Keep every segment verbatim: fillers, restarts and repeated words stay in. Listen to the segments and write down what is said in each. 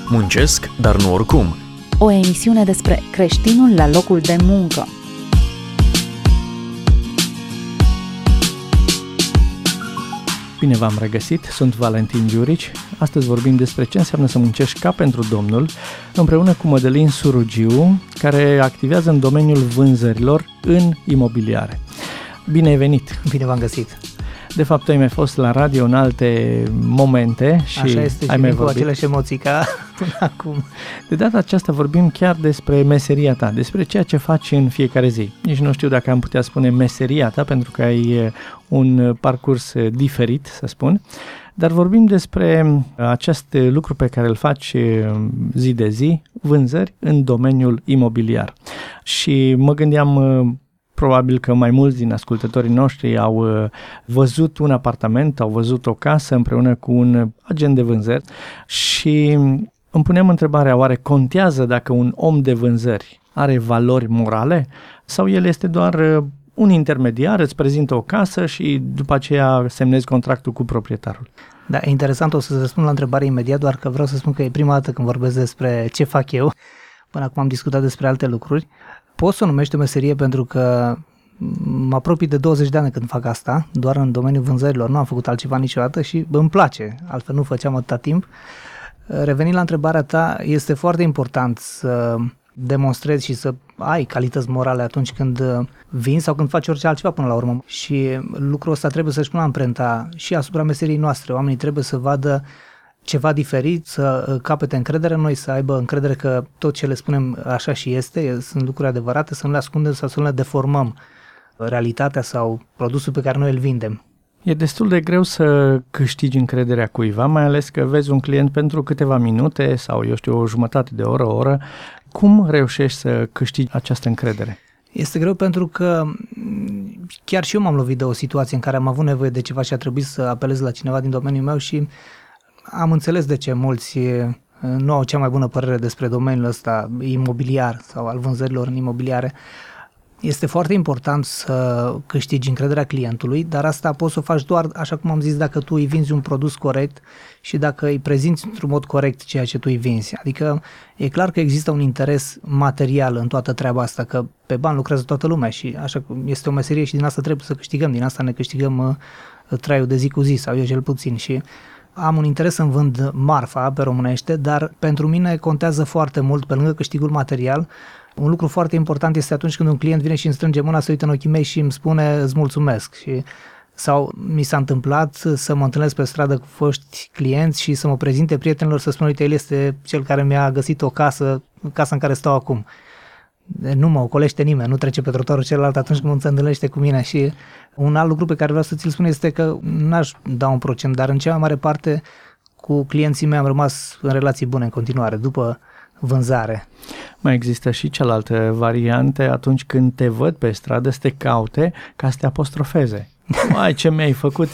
Muncesc, dar nu oricum. O emisiune despre creștinul la locul de muncă. Bine v-am regăsit, sunt Valentin Giurici. Astăzi vorbim despre ce înseamnă să muncești ca pentru Domnul, împreună cu Mădălin Surugiu, care activează în domeniul vânzărilor în imobiliare. Bine ai venit! Bine v-am găsit! De fapt, tu ai mai fost la radio în alte momente și așa este, ai mai cu vorbit. aceleași emoții ca până acum. De data aceasta vorbim chiar despre meseria ta, despre ceea ce faci în fiecare zi. Nici nu știu dacă am putea spune meseria ta, pentru că ai un parcurs diferit, să spun, dar vorbim despre acest lucru pe care îl faci zi de zi, vânzări în domeniul imobiliar. Și mă gândeam, probabil că mai mulți din ascultătorii noștri au văzut un apartament, au văzut o casă împreună cu un agent de vânzări și îmi punem întrebarea, oare contează dacă un om de vânzări are valori morale sau el este doar un intermediar, îți prezintă o casă și după aceea semnezi contractul cu proprietarul? Da, e interesant, o să răspund la întrebare imediat, doar că vreau să spun că e prima dată când vorbesc despre ce fac eu. Până acum am discutat despre alte lucruri. Pot să o numești o meserie pentru că mă apropii de douăzeci de ani când fac asta, doar în domeniul vânzărilor, nu am făcut altceva niciodată și îmi place, altfel nu făceam atâta timp. Revenind la întrebarea ta, este foarte important să demonstrezi și să ai calități morale atunci când vinzi sau când faci orice altceva până la urmă. Și lucrul ăsta trebuie să-și pună amprenta și asupra meseriei noastre. Oamenii trebuie să vadă ceva diferit, să capete încredere în noi, să aibă încredere că tot ce le spunem așa și este, sunt lucruri adevărate, să nu le ascundem sau să nu le deformăm realitatea sau produsul pe care noi îl vindem. E destul de greu să câștigi încrederea cuiva, mai ales că vezi un client pentru câteva minute sau, eu știu, o jumătate de oră, o oră. Cum reușești să câștigi această încredere? Este greu pentru că chiar și eu m-am lovit de o situație în care am avut nevoie de ceva și a trebuit să apelez la cineva din domeniul meu și am înțeles de ce mulți nu au cea mai bună părere despre domeniul ăsta imobiliar sau al vânzărilor în imobiliare. Este foarte important să câștigi încrederea clientului, dar asta poți să o faci doar, așa cum am zis, dacă tu îi vinzi un produs corect și dacă îi prezinți într-un mod corect ceea ce tu îi vinzi. Adică e clar că există un interes material în toată treaba asta, că pe bani lucrează toată lumea și așa este o meserie și din asta trebuie să câștigăm, din asta ne câștigăm traiul de zi cu zi sau eu cel puțin și am un interes să vând marfa pe românește, dar pentru mine contează foarte mult, pe lângă câștigul material, un lucru foarte important este atunci când un client vine și îmi strânge mâna, se uită în ochii mei și îmi spune îți mulțumesc. Și, sau mi s-a întâmplat să mă întâlnesc pe stradă cu foști clienți și să mă prezinte prietenilor, să spun, uite, el este cel care mi-a găsit o casă, casa în care stau acum. Nu mă ocolește nimeni, nu trece pe trotuarul celălalt atunci când se întâlnește cu mine. Și un alt lucru pe care vreau să ți-l spun este că n-aș da un procent, dar în cea mai mare parte cu clienții mei am rămas în relații bune în continuare, după vânzare. Mai există și cealaltă variante atunci când te văd pe stradă să te caute ca să te apostrofeze. Mai ce mi-ai făcut?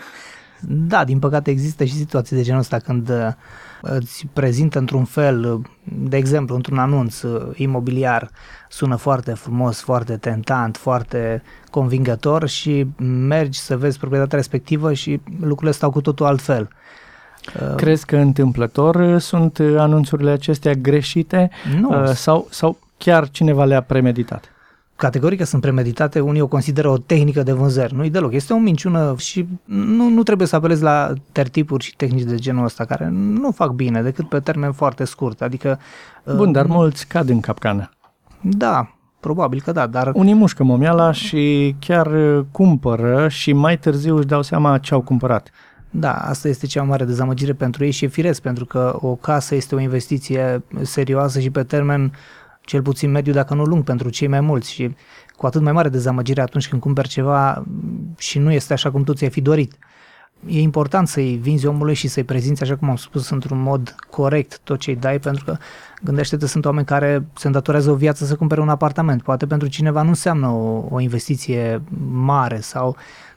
Da, din păcate există și situații de genul ăsta când îți prezintă într-un fel, de exemplu, într-un anunț imobiliar, sună foarte frumos, foarte tentant, foarte convingător și mergi să vezi proprietatea respectivă și lucrurile stau cu totul altfel. Crezi că întâmplător sunt anunțurile acestea greșite nu. sau, sau chiar cineva le-a premeditat? Categoric că sunt premeditate, unii o consideră o tehnică de vânzări. Nu-i deloc, este o minciună și nu, nu trebuie să apelezi la tertipuri și tehnici de genul ăsta care nu fac bine decât pe termen foarte scurt. Adică, Bun, dar mulți cad în capcană. Da, probabil că da, dar... Unii mușcă momeala și chiar cumpără și mai târziu își dau seama ce au cumpărat. Da, asta este cea mai mare dezamăgire pentru ei și e firesc, pentru că o casă este o investiție serioasă și pe termen cel puțin mediu, dacă nu lung, pentru cei mai mulți și cu atât mai mare dezamăgire atunci când cumperi ceva și nu este așa cum tu ți-ai fi dorit. E important să-i vinzi omului și să-i prezinți, așa cum am spus, într-un mod corect tot ce îi dai, pentru că gândește-te, sunt oameni care se îndatorează o viață să cumpere un apartament. Poate pentru cineva nu înseamnă o, o investiție mare sau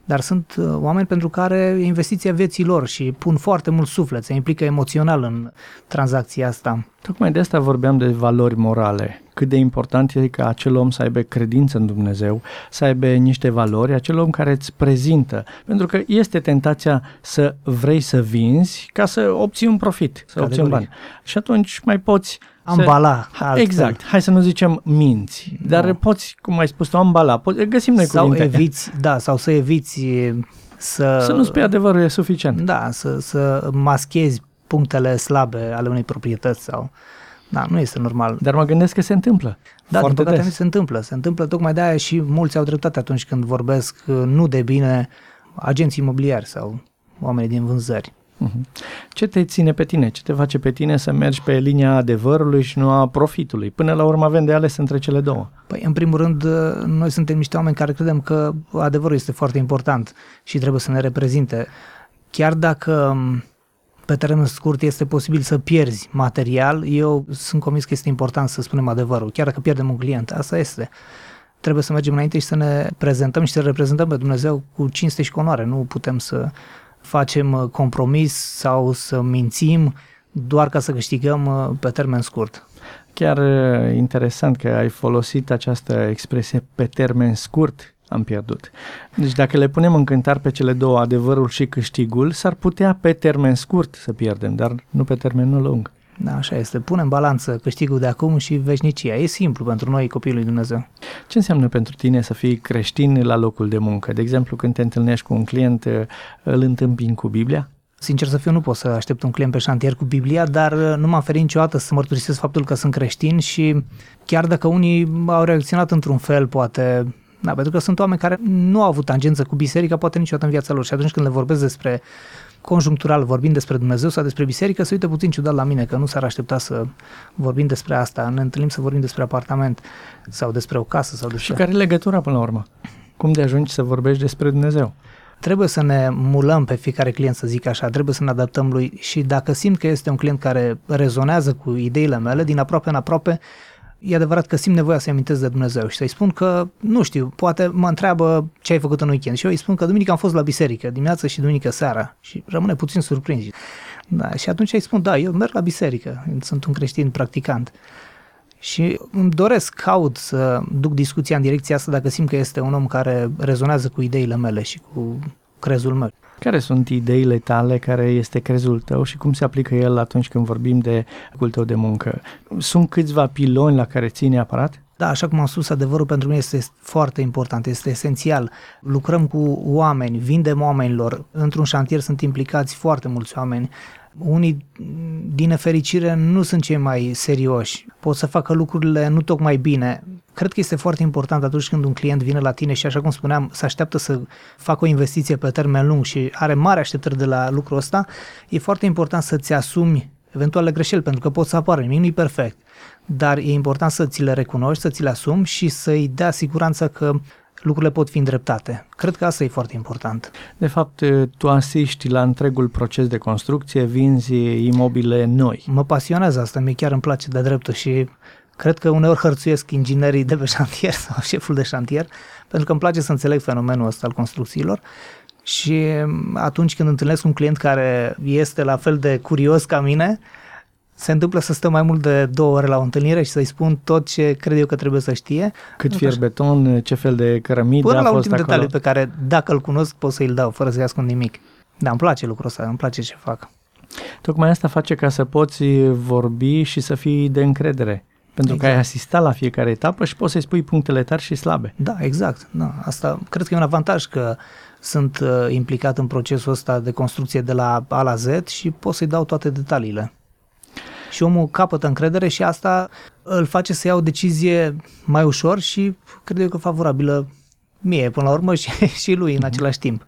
dar sunt oameni pentru care e investiția vieții lor și pun foarte mult suflet, se implică emoțional în tranzacția asta. Tocmai de asta vorbeam de valori morale. Cât de important e ca acel om să aibă credință în Dumnezeu, să aibă niște valori, acel om care îți prezintă. Pentru că este tentația să vrei să vinzi ca să obții un profit, să obții un bani. Și atunci mai poți ambala. Să... Exact. Hai să nu zicem minți, dar no. poți, cum ai spus tu, ambala. Poți, găsim noi sau cuvinte. Eviți, da, sau să eviți să... Să nu spui adevărul, e suficient. Da, să, să maschezi punctele slabe ale unei proprietăți sau... Da, nu este normal. Dar mă gândesc că se întâmplă. Da, din păcate se întâmplă. Se întâmplă tocmai de aia și mulți au dreptate atunci când vorbesc nu de bine agenții imobiliari sau oamenii din vânzări. Ce te ține pe tine? Ce te face pe tine să mergi pe linia adevărului și nu a profitului? Până la urmă avem de ales între cele două. Păi, în primul rând, noi suntem niște oameni care credem că adevărul este foarte important și trebuie să ne reprezinte. Chiar dacă pe termen scurt este posibil să pierzi material, eu sunt convins că este important să spunem adevărul. Chiar dacă pierdem un client, asta este. Trebuie să mergem înainte și să ne prezentăm și să reprezentăm pe Dumnezeu cu cinste și cu onoare. Nu putem să facem compromis sau să mințim doar ca să câștigăm pe termen scurt. Chiar interesant că ai folosit această expresie pe termen scurt. Am pierdut. Deci dacă le punem în cântar pe cele două, adevărul și câștigul, s-ar putea pe termen scurt să pierdem, dar nu pe termen lung. Da, așa este. Punem în balanță câștigul de acum și veșnicia. E simplu pentru noi, copiii lui Dumnezeu. Ce înseamnă pentru tine să fii creștin la locul de muncă? De exemplu, când te întâlnești cu un client, îl întâmpini cu Biblia? Sincer să fiu, nu pot să aștept un client pe șantier cu Biblia, dar nu m-am ferit niciodată să mărturisesc faptul că sunt creștin și chiar dacă unii au reacționat într-un fel, poate... Da, pentru că sunt oameni care nu au avut tangență cu biserica, poate niciodată în viața lor și atunci când le vorbesc despre conjunctural, vorbind despre Dumnezeu sau despre biserică, se uită puțin ciudat la mine, că nu s-ar aștepta să vorbim despre asta, ne întâlnim să vorbim despre apartament sau despre o casă. Sau despre... Și care e legătura până la urmă? Cum de ajungi să vorbești despre Dumnezeu? Trebuie să ne mulăm pe fiecare client, să zic așa, trebuie să ne adaptăm lui și dacă simt că este un client care rezonează cu ideile mele, din aproape în aproape, e adevărat că simt nevoia să-i amintesc de Dumnezeu și să-i spun că, nu știu, poate mă întreabă ce ai făcut în weekend și eu îi spun că duminică am fost la biserică, dimineață și duminică seara și rămâne puțin surprins. Da, și atunci îi spun, da, eu merg la biserică, sunt un creștin practicant și îmi doresc, caut să duc discuția în direcția asta dacă simt că este un om care rezonează cu ideile mele și cu crezul meu. Care sunt ideile tale, care este crezul tău și cum se aplică el atunci când vorbim de locul tău de muncă? Sunt câțiva piloni la care ții neapărat? Da, așa cum am spus, adevărul pentru mine este foarte important, este esențial. Lucrăm cu oameni, vindem oamenilor. Într-un șantier sunt implicați foarte mulți oameni. Unii, din nefericire, nu sunt cei mai serioși. Pot să facă lucrurile nu tocmai bine. Cred că este foarte important atunci când un client vine la tine și, așa cum spuneam, se așteaptă să facă o investiție pe termen lung și are mari așteptări de la lucrul ăsta, e foarte important să-ți asumi eventuale greșeli, pentru că pot să apară, nimic nu e perfect. Dar e important să ți le recunoști, să ți le asumi și să-i dea siguranță că lucrurile pot fi îndreptate. Cred că asta e foarte important. De fapt, tu asisti la întregul proces de construcție, vinzi imobile noi. Mă pasionează asta, mie chiar îmi place de dreptul și cred că uneori hărțuiesc inginerii de pe șantier sau șeful de șantier, pentru că îmi place să înțeleg fenomenul ăsta al construcțiilor și atunci când întâlnesc un client care este la fel de curios ca mine, se întâmplă să stăm mai mult de două ore la o întâlnire și să-i spun tot ce cred eu că trebuie să știe. Cât fier beton, ce fel de cărămidă Până a la fost ultimul acolo. detaliu pe care, dacă îl cunosc, pot să-i dau, fără să-i ascund nimic. Da, îmi place lucrul ăsta, îmi place ce fac. Tocmai asta face ca să poți vorbi și să fii de încredere. Pentru exact. Că ai asistat la fiecare etapă și poți să-i spui punctele tari și slabe. Da, exact. Da, asta cred că e un avantaj că sunt uh, implicat în procesul ăsta de construcție de la A la Z și pot să-i dau toate detaliile. Și omul capătă încredere și asta îl face să ia o decizie mai ușor și cred eu că favorabilă mie până la urmă și, și lui în același timp.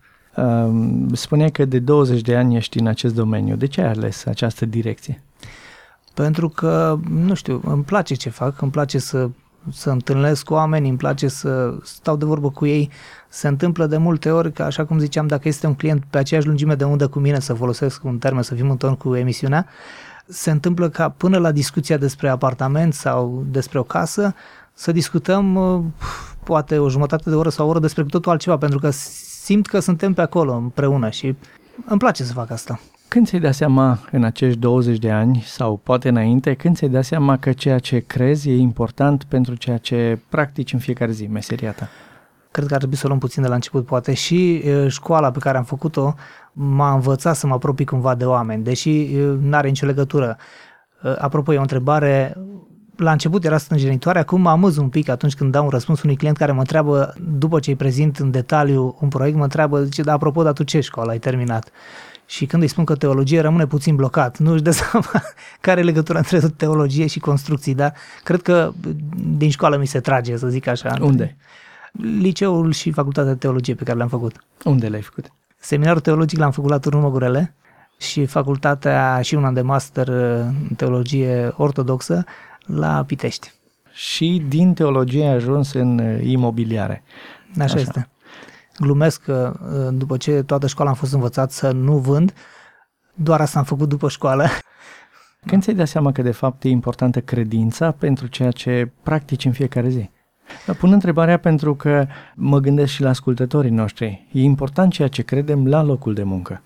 Spuneai că de douăzeci de ani ești în acest domeniu. De ce ai ales această direcție? Pentru că, nu știu, îmi place ce fac, îmi place să, să întâlnesc cu oameni, îmi place să stau de vorbă cu ei. Se întâmplă de multe ori că, așa cum ziceam, dacă este un client pe aceeași lungime de undă cu mine, să folosesc un termen, să fim în ton cu emisiunea, se întâmplă ca până la discuția despre apartament sau despre o casă să discutăm poate o jumătate de oră sau o oră despre totul altceva, pentru că simt că suntem pe acolo împreună și îmi place să fac asta. Când ți-ai dat seama în acești douăzeci de ani sau poate înainte, când ți-ai dat seama că ceea ce crezi e important pentru ceea ce practici în fiecare zi, meseria ta? Cred că ar trebui să o luăm puțin de la început, poate și școala pe care am făcut-o m-a învățat să mă apropii cumva de oameni, deși n-are nicio legătură. Apropo, e o întrebare, la început era stânjenitoare, acum mă amâz un pic atunci când dau un răspuns unui client care mă întreabă, după ce îi prezint în detaliu un proiect, mă întreabă, zice, dar apropo, dar tu ce școală ai terminat? Și când îi spun că teologie, rămâne puțin blocat. Nu își dă seama care e legătura între teologie și construcții, dar cred că din școală mi se trage, să zic așa. Unde? Liceul și facultatea de teologie pe care le-am făcut. Unde le-ai făcut? Seminarul teologic l-am făcut la Turnul Măgurele și facultatea și un an de master în teologie ortodoxă la Pitești. Și din teologie ai ajuns în imobiliare. Așa, Așa este. Glumesc că după ce toată școala am fost învățat să nu vând, doar asta am făcut după școală. Când ți-ai dat seama că de fapt e importantă credința pentru ceea ce practici în fiecare zi? Pun întrebarea pentru că mă gândesc și la ascultătorii noștri. E important ceea ce credem la locul de muncă.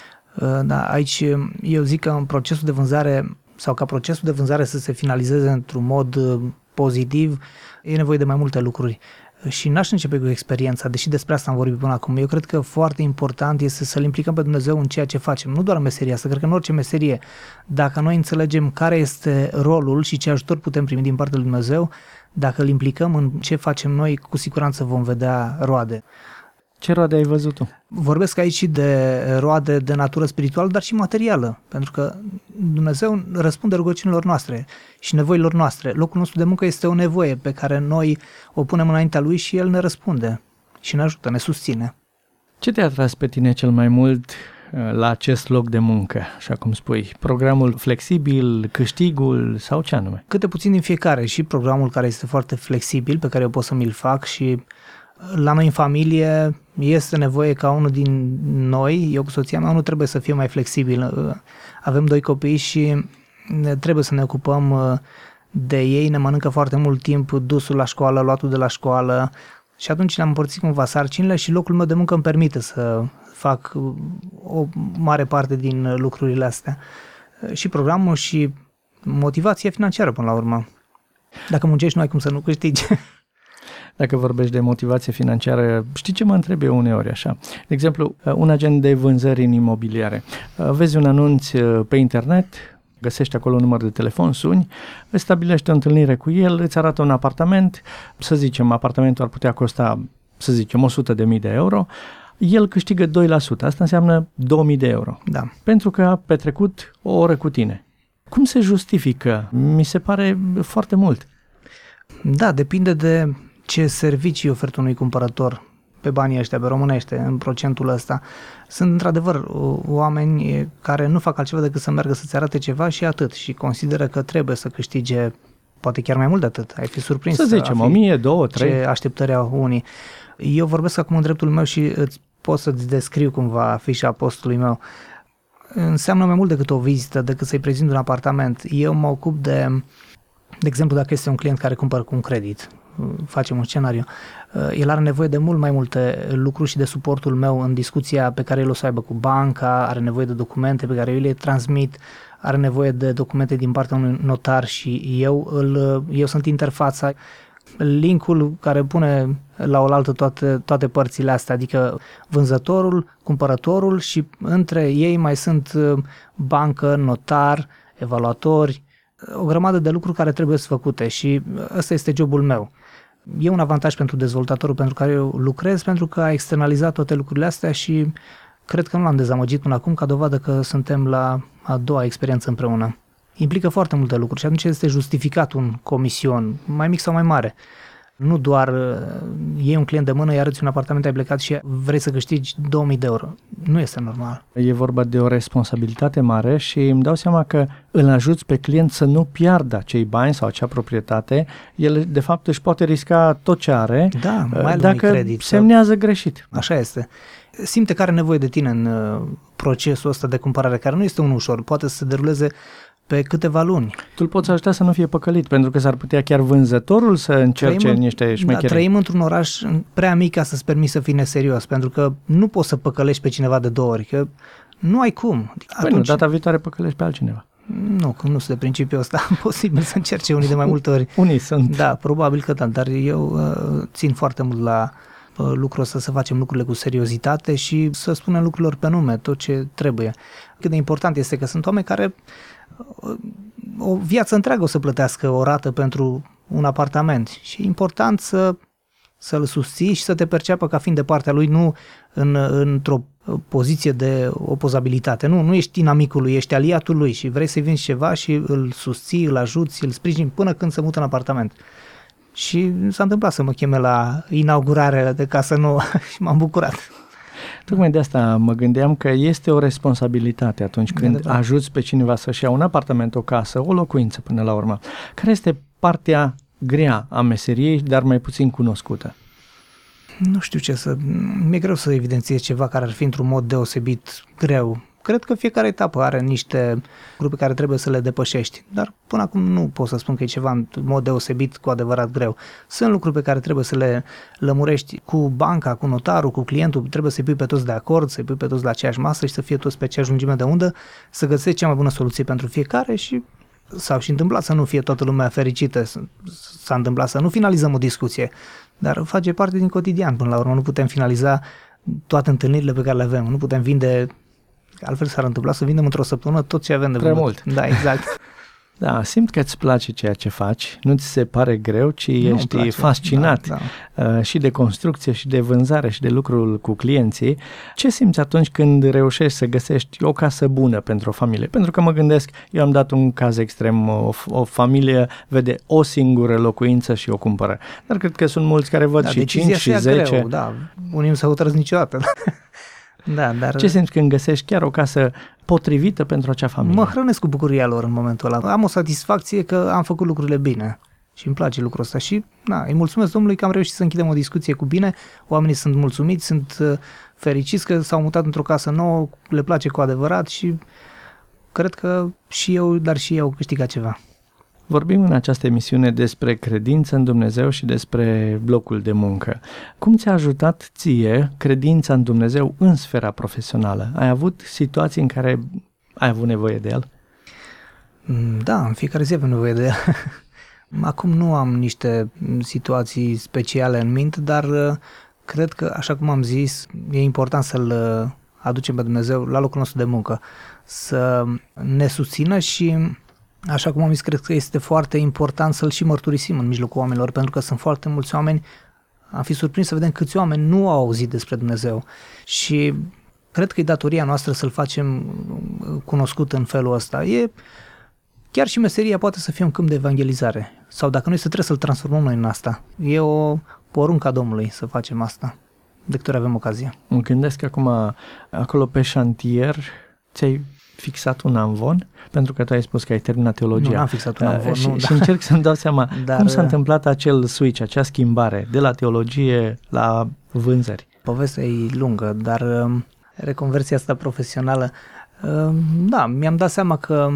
Da, aici eu zic că în procesul de vânzare sau ca procesul de vânzare să se finalizeze într-un mod pozitiv, e nevoie de mai multe lucruri. Și n-aș începe cu experiența, deși despre asta am vorbit până acum. Eu cred că foarte important este să-L implicăm pe Dumnezeu în ceea ce facem, nu doar în meseria asta, cred că în orice meserie. Dacă noi înțelegem care este rolul și ce ajutor putem primi din partea lui Dumnezeu, dacă îl implicăm în ce facem noi, cu siguranță vom vedea roade. Ce roade ai văzut tu? Vorbesc aici și de roade de natură spirituală, dar și materială, pentru că Dumnezeu răspunde rugăciunilor noastre și nevoilor noastre. Locul nostru de muncă este o nevoie pe care noi o punem înaintea Lui și El ne răspunde și ne ajută, ne susține. Ce te-a atras pe tine cel mai mult la acest loc de muncă, așa cum spui? Programul flexibil, câștigul sau ce anume? Câte puțin din fiecare, și programul care este foarte flexibil, pe care eu pot să mi-l fac, și la noi în familie este nevoie ca unul din noi, eu cu soția mea, unul trebuie să fie mai flexibil. Avem doi copii și trebuie să ne ocupăm de ei, ne mănâncă foarte mult timp dusul la școală, luatul de la școală și atunci le-am împărțit cumva sarcinile și locul meu de muncă îmi permite să fac o mare parte din lucrurile astea. Și programul și motivația financiară până la urmă. Dacă muncești, nu ai cum să nu câștigi. Dacă vorbești de motivație financiară, știi ce mă întreb eu uneori așa? De exemplu, un agent de vânzări în imobiliare. Vezi un anunț pe internet, găsești acolo un număr de telefon, suni, îți stabilești o întâlnire cu el, îți arată un apartament, să zicem, apartamentul ar putea costa, să zicem, o sută de mii de euro, el câștigă doi la sută, asta înseamnă două mii de euro. Da. Pentru că a petrecut o oră cu tine. Cum se justifică? Mi se pare foarte mult. Da, depinde de ce servicii ofertă unui cumpărător pe banii ăștia, pe românește, în procentul ăsta. Sunt într-adevăr oameni care nu fac altceva decât să meargă să-ți arate ceva și atât și consideră că trebuie să câștige poate chiar mai mult de atât. Ai fi surprins. Să zicem, o mie, două, trei. Ce așteptări au unii. Eu vorbesc acum în dreptul meu și îți pot să-ți descriu cumva fișa postului meu. Înseamnă mai mult decât o vizită, decât să-i prezint un apartament. Eu mă ocup de, de exemplu, dacă este un client care cumpără cu un credit, facem un scenariu, el are nevoie de mult mai multe lucruri și de suportul meu în discuția pe care el o să aibă cu banca, are nevoie de documente pe care eu le transmit, are nevoie de documente din partea unui notar și eu, îl, eu sunt interfața, linkul care pune la oaltă toate, toate părțile astea, adică vânzătorul, cumpărătorul și între ei mai sunt bancă, notar, evaluatori, o grămadă de lucruri care trebuie să făcute și ăsta este jobul meu. E un avantaj pentru dezvoltatorul pentru care eu lucrez, pentru că a externalizat toate lucrurile astea și cred că nu l-am dezamăgit până acum, ca dovadă că suntem la a doua experiență împreună. Implică foarte multe lucruri și atunci este justificat un comision, mai mic sau mai mare. Nu doar iei un client de mână, îi arăți un apartament, ai plecat și vrei să câștigi două mii de euro. Nu este normal. E vorba de o responsabilitate mare și îmi dau seama că îl ajuți pe client să nu piardă acei bani sau acea proprietate. El, de fapt, își poate risca tot ce are, da, mai dacă credit, semnează greșit. Așa este. Simte că are nevoie de tine în procesul ăsta de cumpărare, care nu este unul ușor. Poate să se deruleze pe câteva luni. Tu îl poți ajuta să nu fie păcălit, pentru că s-ar putea chiar vânzătorul să încerce trăim, niște șmecherii. Da, trăim într-un oraș prea mic ca să-ți permiți să fii neserios, pentru că nu poți să păcălești pe cineva de două ori, că nu ai cum. Păi nu, data viitoare păcălești pe altcineva. Nu, că nu sunt de principiul ăsta, posibil să încerce unii de mai multe ori. Unii sunt. Da, probabil că da, dar eu uh, țin foarte mult la uh, lucrul ăsta, să facem lucrurile cu seriozitate și să spunem lucrurilor pe nume, tot ce trebuie. Cât de important este că sunt oameni care uh, o viață întreagă o să plătească o rată pentru un apartament și e important să, să-l susții și să te perceapă ca fiind de partea lui, nu în, într-o poziție de opozabilitate. Nu, nu ești inamicul lui, ești aliatul lui și vrei să-i vinzi ceva și îl susții, îl ajuți, îl sprijini până când se mută în apartament. Și s-a întâmplat să mă cheme la inaugurare de casă nouă și m-am bucurat. Tocmai de asta mă gândeam că este o responsabilitate atunci când de ajuți pe cineva să-și ia un apartament, o casă, o locuință până la urmă. Care este partea grea a meseriei, dar mai puțin cunoscută? Nu știu ce să... Mi-e greu să evidențiez ceva care ar fi într-un mod deosebit greu. Cred că fiecare etapă are niște lucruri pe care trebuie să le depășești, dar până acum nu pot să spun că e ceva în mod deosebit cu adevărat greu. Sunt lucruri pe care trebuie să le lămurești cu banca, cu notarul, cu clientul, trebuie să-i pui pe toți de acord, să-i pui pe toți la aceeași masă și să fie toți pe aceeași lungime de undă, să găsești cea mai bună soluție pentru fiecare și s-au și întâmplat să nu fie toată lumea fericită, s-a întâmplat să nu finalizăm o discuție, dar face parte din cotidian. Până la urmă nu putem finaliza toate întâlnirile pe care le avem, nu putem vinde, altfel s-ar întâmpla să vindem într-o săptămână tot ce avem de Prea vândut. mult. Da, exact. Da, simt că îți place ceea ce faci, nu ți se pare greu, ci Nu-mi ești place. fascinat Da, da. uh, și de construcție și de vânzare și de lucrul cu clienții. Ce simți atunci când reușești să găsești o casă bună pentru o familie? Pentru că mă gândesc, eu am dat un caz extrem, o, o familie vede o singură locuință și o cumpără, dar cred că sunt mulți care văd Da, și decizia cinci și se ia zece. greu, da. Unii nu s-au hotărât niciodată. Da, dar Ce simți când găsești chiar o casă potrivită pentru acea familie? mă hrănesc cu bucuria lor în momentul ăla. Am o satisfacție că am făcut lucrurile bine și îmi place lucrul ăsta și na, îi mulțumesc Domnului că am reușit să închidem o discuție cu bine, oamenii sunt mulțumiți, sunt uh, fericiți că s-au mutat într-o casă nouă, le place cu adevărat și cred că și eu, dar și eu au câștigat ceva. Vorbim în această emisiune despre credință în Dumnezeu și despre blocul de muncă. Cum ți-a ajutat ție credința în Dumnezeu în sfera profesională? Ai avut situații în care ai avut nevoie de el? Da, în fiecare zi avem nevoie de el. Acum nu am niște situații speciale în minte, dar cred că, așa cum am zis, e important să-L aducem pe Dumnezeu la locul nostru de muncă, să ne susțină și, așa cum am zis, cred că este foarte important să-L și mărturisim în mijlocul oamenilor, pentru că sunt foarte mulți oameni, am fi surprins să vedem câți oameni nu au auzit despre Dumnezeu și cred că e datoria noastră să-L facem cunoscut în felul ăsta. E chiar și meseria poate să fie un câmp de evangelizare. Sau dacă noi să trebuie să-l transformăm noi în asta. E o poruncă a Domnului să facem asta, de câte ori avem ocazia. Mă gândesc acum, acolo pe șantier, ți-ai fixat un amvon? Pentru că tu ai spus că ai terminat teologia. Nu, n-am fixat un amvon. Uh, și, nu, și da. încerc să-mi dau seama Dar, cum s-a întâmplat acel switch, acea schimbare de la teologie la vânzări. Povestea e lungă, dar um, reconversia asta profesională, um, da, mi-am dat seama că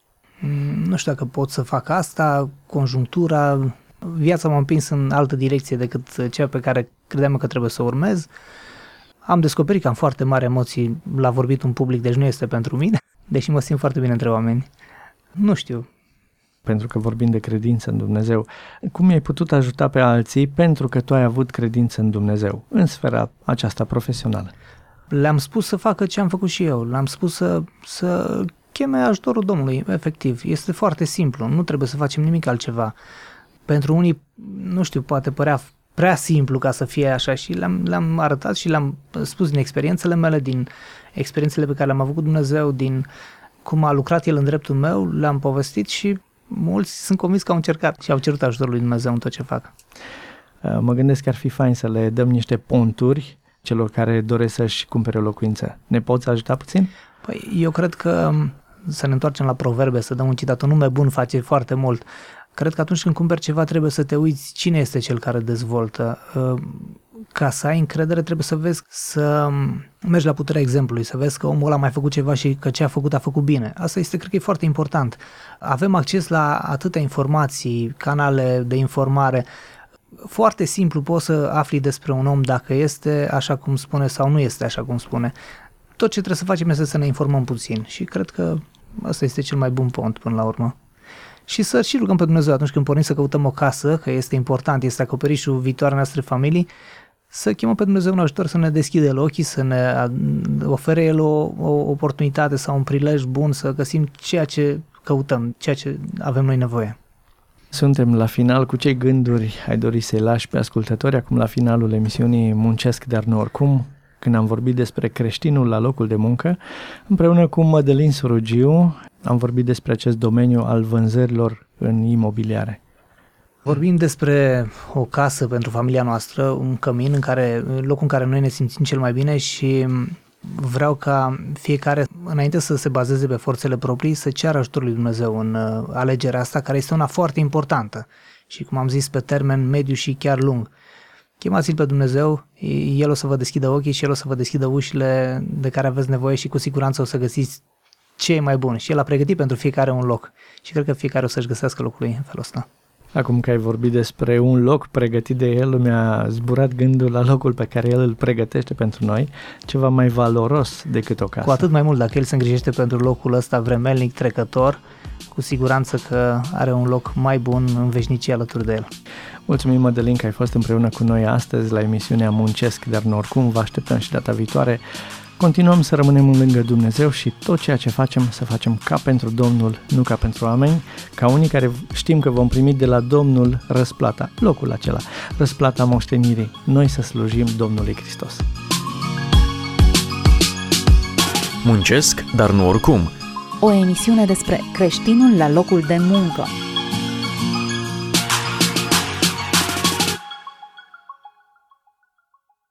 nu știu dacă pot să fac asta, conjunctura, viața m-a împins în altă direcție decât cea pe care credeam că trebuie să o urmez. Am descoperit că am foarte mari emoții la vorbit în public, deci nu este pentru mine, deși mă simt foarte bine între oameni. Nu știu. Pentru că vorbim de credință în Dumnezeu, cum ai putut ajuta pe alții pentru că tu ai avut credință în Dumnezeu, în sfera aceasta profesională? Le-am spus să facă ce am făcut și eu, le-am spus să, să cheme ajutorul Domnului, efectiv. Este foarte simplu, nu trebuie să facem nimic altceva. Pentru unii, nu știu, poate părea prea simplu ca să fie așa și le-am, le-am arătat și le-am spus din experiențele mele, din experiențele pe care le-am avut cu Dumnezeu, din cum a lucrat El în dreptul meu, le-am povestit și mulți sunt convins că au încercat și au cerut ajutorul lui Dumnezeu în tot ce fac. Mă gândesc că ar fi fain să le dăm niște ponturi celor care doresc să-și cumpere o locuință. Ne poți ajuta puțin? Păi eu cred că să ne întoarcem la proverbe, să dăm un citat, un nume bun face foarte mult. Cred că atunci când cumperi ceva trebuie să te uiți cine este cel care dezvoltă. ca să ai încredere, trebuie să vezi, să mergi la puterea exemplului, să vezi că omul ăla a mai făcut ceva și că ce a făcut a făcut bine. Asta este, cred că e foarte important. Avem acces la atâtea informații, canale de informare. Foarte simplu poți să afli despre un om dacă este așa cum spune sau nu este așa cum spune. Tot ce trebuie să facem este să ne informăm puțin și cred că asta este cel mai bun pont până la urmă. Și să și rugăm pe Dumnezeu atunci când pornim să căutăm o casă, că este important, este acoperișul viitoarei noastre familii, să chemăm pe Dumnezeu în ajutor să ne deschide El ochii, să ne ofere El o, o oportunitate sau un prilej bun să găsim ceea ce căutăm, ceea ce avem noi nevoie. Suntem la final. Cu ce gânduri ai dori să-i lași pe ascultători acum la finalul emisiunii Muncesc, dar nu oricum, când am vorbit despre creștinul la locul de muncă, împreună cu Mădălin Surugiu am vorbit despre acest domeniu al vânzărilor în imobiliare. Vorbim despre o casă pentru familia noastră, un cămin, în care, locul în care noi ne simțim cel mai bine și vreau ca fiecare, înainte să se bazeze pe forțele proprii, să ceară ajutorul lui Dumnezeu în alegerea asta, care este una foarte importantă și, cum am zis, pe termen mediu și chiar lung. Chemați-l pe Dumnezeu, El o să vă deschidă ochii și El o să vă deschidă ușile de care aveți nevoie și cu siguranță o să găsiți ce e mai bun. Și El a pregătit pentru fiecare un loc și cred că fiecare o să-și găsească locul lui în felul ăsta. Acum că ai vorbit despre un loc pregătit de El, mi-a zburat gândul la locul pe care El îl pregătește pentru noi, ceva mai valoros decât o casă. Cu atât mai mult, dacă El se îngrijește pentru locul ăsta vremelnic, trecător, cu siguranță că are un loc mai bun în veșnicie alături de El. Mulțumim, Mădălin, că ai fost împreună cu noi astăzi la emisiunea Muncesc, dar nu oricum. Vă așteptăm și data viitoare. Continuăm să rămânem lângă Dumnezeu și tot ceea ce facem, să facem ca pentru Domnul, nu ca pentru oameni, ca unii care știm că vom primi de la Domnul răsplata, locul acela, răsplata moștenirii. Noi să slujim Domnului Hristos. Muncesc, dar nu oricum. O emisiune despre creștinul la locul de muncă.